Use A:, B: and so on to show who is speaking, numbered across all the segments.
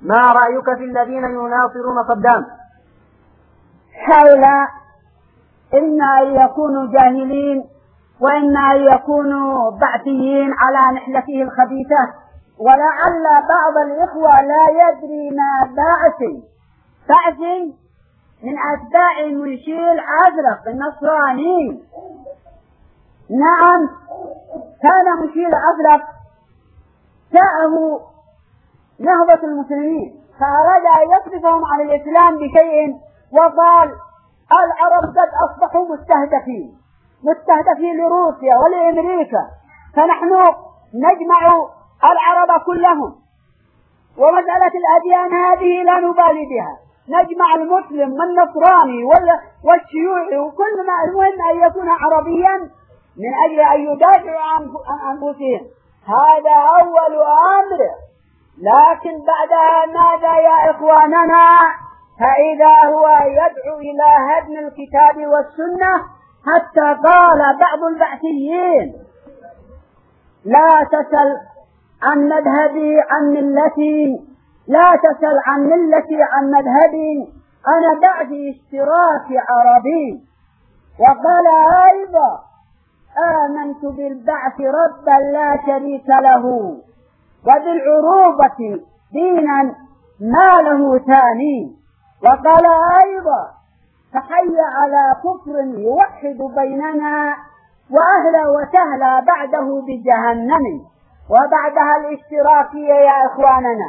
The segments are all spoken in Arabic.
A: ما رأيك في الذين يناصرون صدام؟
B: هؤلاء إما أن يكونوا جاهلين وإما أن يكونوا بعثيين على نحلته الخبيثة، ولعل بعض الإخوة لا يدري ما بعث من أتباع ميشيل عزرق النصراني. نعم، كان ميشيل عزرق جاءه نهضة المسلمين فأراد أن يصرفهم عن الإسلام بشيء، وقال العرب قد أصبحوا مستهدفين لروسيا ولأمريكا، فنحن نجمع العرب كلهم، ومسألة الأديان هذه لا نبالي بها، نجمع المسلم والنصراني والشيوعي وكل ما، المهم أن يكون عربيا من أجل أن يدافعوا عن أنفسهم. هذا أول أمر. لكن بعدها ماذا يا إخواننا؟ فإذا هو يدعو إلى هدم الكتاب والسنة، حتى قال بعض البعثيين لا تسل عن مذهبي عن ملتي، لا تسل عن ملتي عن مذهبي، أنا بعد اشتراك عربي. وقال أيضا آمنت بالبعث ربا لا شريك له وبالعروبة دينا ما له ثاني. وقال أيضا فحي على كفر يوحد بيننا وأهلا وسهلا بعده بجهنم. وبعدها الاشتراكية يا إخواننا.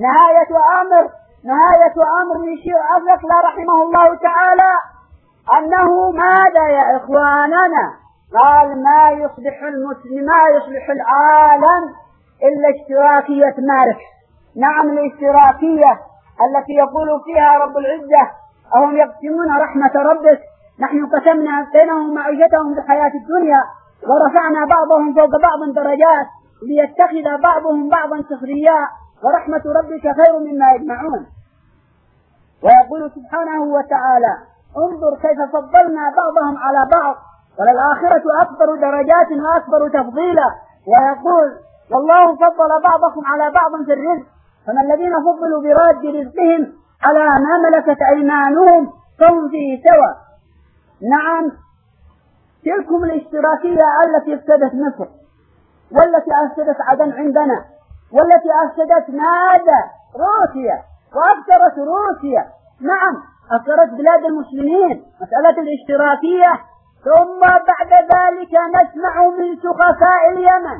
B: نهاية أمر ميشيل عزرق لا رحمه الله تعالى أنه ماذا يا إخواننا؟ قال ما يصلح المسلم ما يصلح العالم إلا اشتراكية ماركس. نعم، الاشتراكية التي يقول فيها رب العزة أهم يقسمون رحمة ربك نحن قسمنا بينهم معيشتهم في الحياة الدنيا ورفعنا بعضهم فوق بعض درجات ليتخذ بعضهم بعضا سخريا ورحمة ربك خير مما يجمعون. ويقول سبحانه وتعالى انظر كيف فضلنا بعضهم على بعض وللآخرة أكبر درجات وأكبر تفضيلا. ويقول والله فضل بعضكم على بعض في الرزق فما الذين فضلوا براد رزقهم على ما ملكت أيمانهم فهم فيه سوى. نعم، تلكم الاشتراكية التي افسدت مصر والتي افسدت عدن عندنا والتي افسدت ماذا؟ روسيا، وأفكرت روسيا. نعم، أفكرت بلاد المسلمين مسألة الاشتراكية. ثم بعد ذلك نسمع من سخفاء اليمن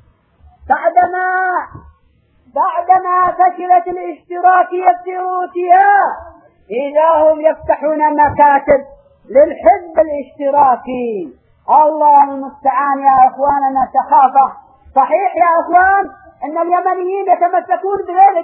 B: بعدما فشلت الاشتراكية في روسيا إذا هم يفتحون مكاتب للحزب الاشتراكي. الله المستعان يا أخواننا. سخافة صحيح يا أخوان أن اليمنيين يتمسكون بذيل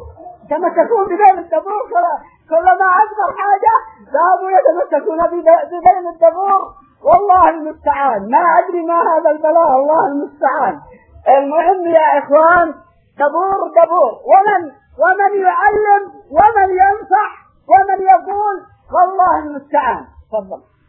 B: الدبور كلما أصغر حاجة ذهبوا يتمسكون بذيل الدبور. والله المستعان، ما أدري ما هذا البلاء، الله المستعان. المهم يا إخوان دبور ومن يعلم ومن ينصح ومن يقول، والله المستعان. تفضل.